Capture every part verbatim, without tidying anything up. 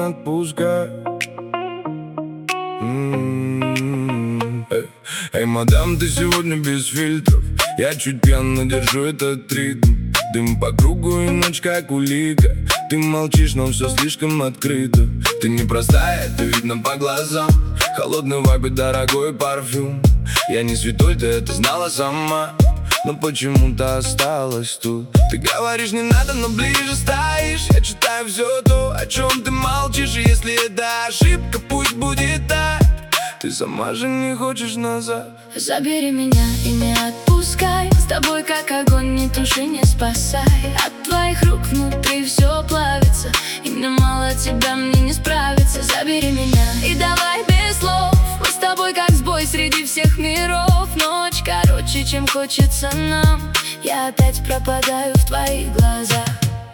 отпускай. М-м-м. Эй, эй, мадам, ты сегодня без фильтров. Я чуть пьян, держу этот ритм. Дым по кругу и ночь как улика. Ты молчишь, но все слишком открыто. Ты непростая, это видно по глазам. Холодный вайб и дорогой парфюм. Я не святой, ты это знала сама, но почему-то осталась тут. Ты говоришь не надо, но ближе стоишь. Я читаю все то, о чем ты молчишь. И если это ошибка, пусть будет так. Ты сама же не хочешь назад. Забери меня и не отпускай. С тобой как огонь, не туши, не спасай. От твоих рук внутри все плавится, и мне мало тебя, мне не справиться. Забери меня и давай без слов. Мы с тобой как сбой среди всех миров. Ночь короче, чем хочется нам. Я опять пропадаю в твоих глазах.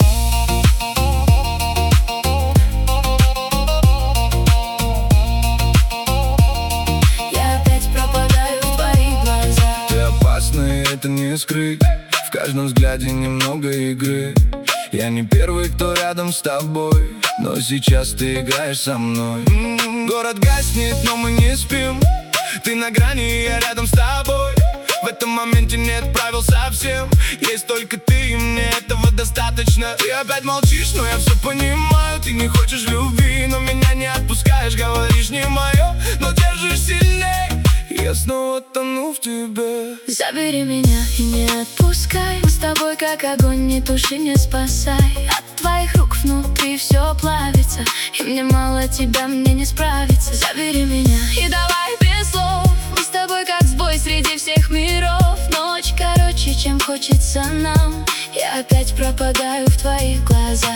Это не скрыть, в каждом взгляде немного игры. Я не первый, кто рядом с тобой, но сейчас ты играешь со мной. М-м-м, город гаснет, но мы не спим. Ты на грани, я рядом с тобой. В этом моменте нет правил совсем. Есть только ты, и мне этого достаточно. Ты опять молчишь, но я все понимаю. Ты не хочешь любви, но меня не отпускаешь. Говоришь не мое, но держишь сильней. Я снова тону в тебе. Забери меня и не отпускай. Мы с тобой как огонь, не туши, не спасай. От твоих рук внутри все плавится, и мне мало тебя, мне не справиться. Забери меня и давай без слов. Мы с тобой как сбой среди всех миров. Ночь короче, чем хочется нам. Я опять пропадаю в твоих глазах.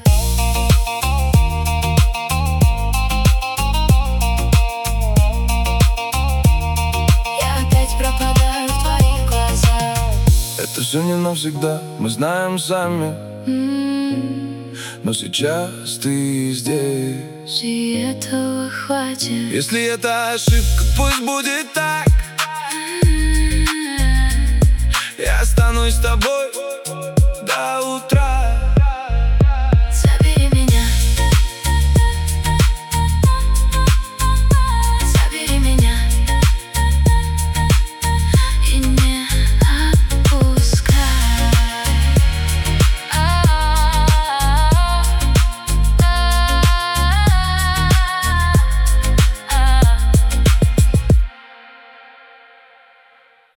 Это все не навсегда, мы знаем сами. Mm-hmm. Но сейчас ты здесь, и этого хватит. Если это ошибка, пусть будет так. Mm-hmm. Я останусь с тобой.